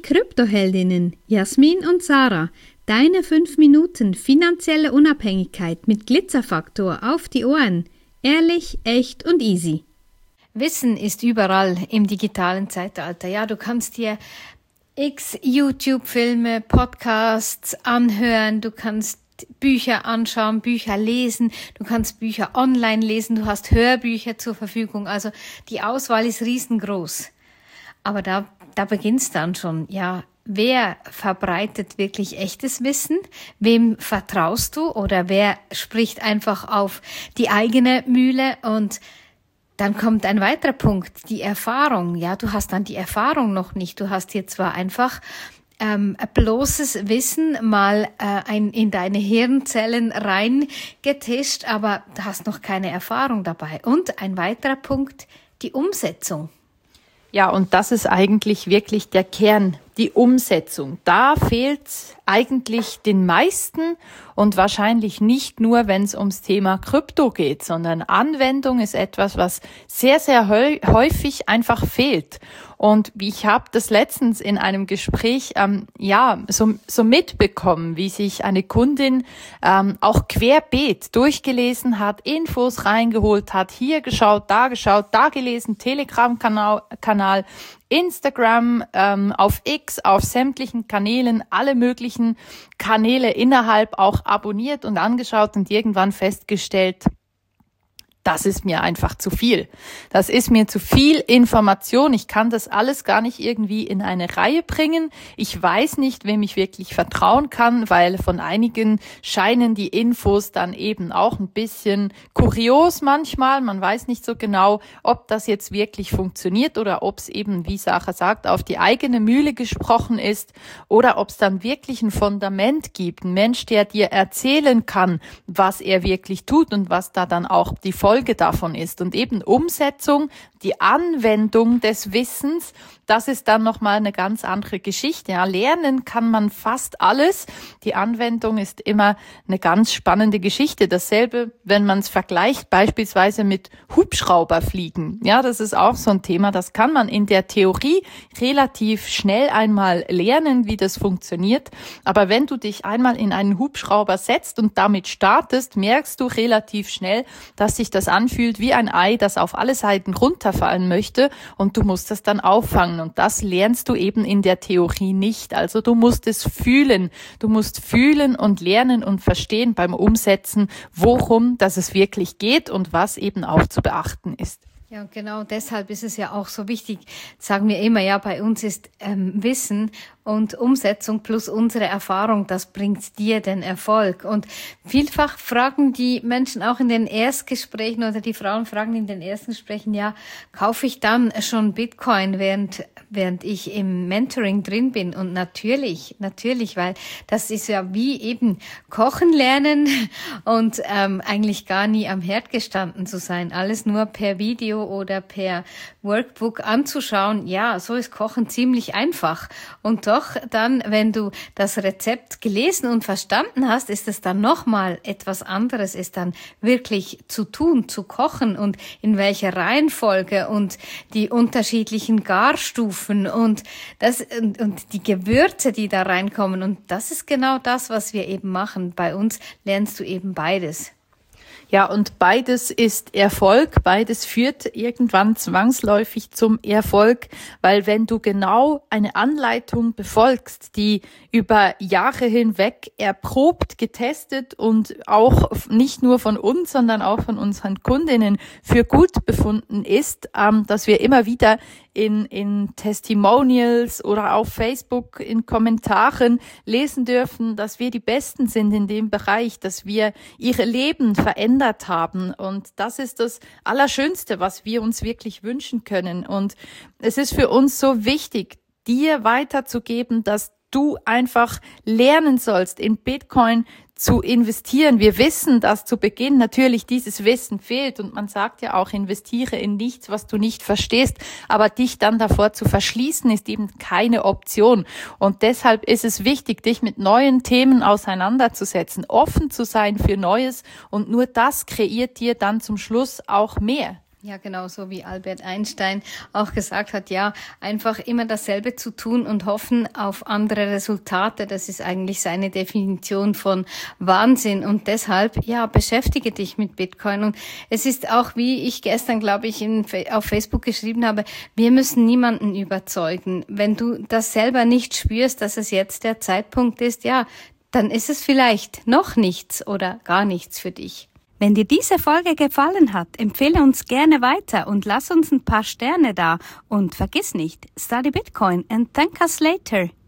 Kryptoheldinnen Jasmin und Sarah. Deine 5 Minuten finanzielle Unabhängigkeit mit Glitzerfaktor auf die Ohren. Ehrlich, echt und easy. Wissen ist überall im digitalen Zeitalter. Ja, du kannst dir x YouTube-Filme, Podcasts anhören, du kannst Bücher anschauen, Bücher lesen, du kannst Bücher online lesen, du hast Hörbücher zur Verfügung. Also die Auswahl ist riesengroß. Aber da beginnt's dann schon. Ja, wer verbreitet wirklich echtes Wissen? Wem vertraust du? Oder wer spricht einfach auf die eigene Mühle? Und dann kommt ein weiterer Punkt, die Erfahrung. Ja, du hast dann die Erfahrung noch nicht. Du hast hier zwar einfach bloßes Wissen mal in deine Hirnzellen reingetischt, aber du hast noch keine Erfahrung dabei. Und ein weiterer Punkt, die Umsetzung. Ja, und das ist eigentlich wirklich der Kern, die Umsetzung. Da fehlt's eigentlich den meisten und wahrscheinlich nicht nur, wenn es ums Thema Krypto geht, sondern Anwendung ist etwas, was sehr, sehr häufig einfach fehlt. Und ich habe das letztens in einem Gespräch so mitbekommen, wie sich eine Kundin auch querbeet durchgelesen hat, Infos reingeholt hat, hier geschaut, da gelesen, Telegram-Kanal, Instagram, auf X, auf sämtlichen Kanälen, alle möglichen Kanäle innerhalb auch abonniert und angeschaut und irgendwann festgestellt, das ist mir einfach zu viel. Das ist mir zu viel Information. Ich kann das alles gar nicht irgendwie in eine Reihe bringen. Ich weiß nicht, wem ich wirklich vertrauen kann, weil von einigen scheinen die Infos dann eben auch ein bisschen kurios manchmal. Man weiß nicht so genau, ob das jetzt wirklich funktioniert oder ob es eben, wie Sarah sagt, auf die eigene Mühle gesprochen ist oder ob es dann wirklich ein Fundament gibt. Ein Mensch, der dir erzählen kann, was er wirklich tut und was da dann auch die Folge davon ist. Und eben Umsetzung, die Anwendung des Wissens, das ist dann nochmal eine ganz andere Geschichte. Ja, lernen kann man fast alles. Die Anwendung ist immer eine ganz spannende Geschichte. Dasselbe, wenn man es vergleicht, beispielsweise mit Hubschrauberfliegen. Ja, das ist auch so ein Thema. Das kann man in der Theorie relativ schnell einmal lernen, wie das funktioniert. Aber wenn du dich einmal in einen Hubschrauber setzt und damit startest, merkst du relativ schnell, dass sich das anfühlt wie ein Ei, das auf alle Seiten runterfallen möchte und du musst es dann auffangen. Und das lernst du eben in der Theorie nicht. Also du musst es fühlen. Du musst fühlen und lernen und verstehen beim Umsetzen, worum dass es wirklich geht und was eben auch zu beachten ist. Ja, und genau deshalb ist es ja auch so wichtig, sagen wir immer, ja, bei uns ist Wissen und Umsetzung plus unsere Erfahrung, das bringt dir den Erfolg. Und vielfach fragen die Menschen auch in den Erstgesprächen oder die Frauen fragen in den ersten Gesprächen, ja, kaufe ich dann schon Bitcoin, während ich im Mentoring drin bin? Und natürlich, weil das ist ja wie eben kochen lernen und eigentlich gar nie am Herd gestanden zu sein. Alles nur per Video oder per Workbook anzuschauen. Ja, so ist Kochen ziemlich einfach. Und doch dann, wenn du das Rezept gelesen und verstanden hast, ist es dann nochmal etwas anderes, ist dann wirklich zu tun, zu kochen und in welcher Reihenfolge und die unterschiedlichen Garstufen und die Gewürze, die da reinkommen. Und das ist genau das, was wir eben machen. Bei uns lernst du eben beides. Ja, und beides ist Erfolg, beides führt irgendwann zwangsläufig zum Erfolg, weil wenn du genau eine Anleitung befolgst, die über Jahre hinweg erprobt, getestet und auch nicht nur von uns, sondern auch von unseren Kundinnen für gut befunden ist, dass wir immer wieder in Testimonials oder auf Facebook in Kommentaren lesen dürfen, dass wir die Besten sind in dem Bereich, dass wir ihre Leben verändert haben. Und das ist das Allerschönste, was wir uns wirklich wünschen können. Und es ist für uns so wichtig, dir weiterzugeben, dass du einfach lernen sollst, in Bitcoin zu investieren. Wir wissen, dass zu Beginn natürlich dieses Wissen fehlt und man sagt ja auch, investiere in nichts, was du nicht verstehst, aber dich dann davor zu verschließen, ist eben keine Option. Und deshalb ist es wichtig, dich mit neuen Themen auseinanderzusetzen, offen zu sein für Neues und nur das kreiert dir dann zum Schluss auch mehr. Ja, genau, so wie Albert Einstein auch gesagt hat, ja, einfach immer dasselbe zu tun und hoffen auf andere Resultate, das ist eigentlich seine Definition von Wahnsinn und deshalb, ja, beschäftige dich mit Bitcoin und es ist auch, wie ich gestern, glaube ich, auf Facebook geschrieben habe, wir müssen niemanden überzeugen. Wenn du das selber nicht spürst, dass es jetzt der Zeitpunkt ist, ja, dann ist es vielleicht noch nichts oder gar nichts für dich. Wenn dir diese Folge gefallen hat, empfehle uns gerne weiter und lass uns ein paar Sterne da. Und vergiss nicht, study Bitcoin and thank us later.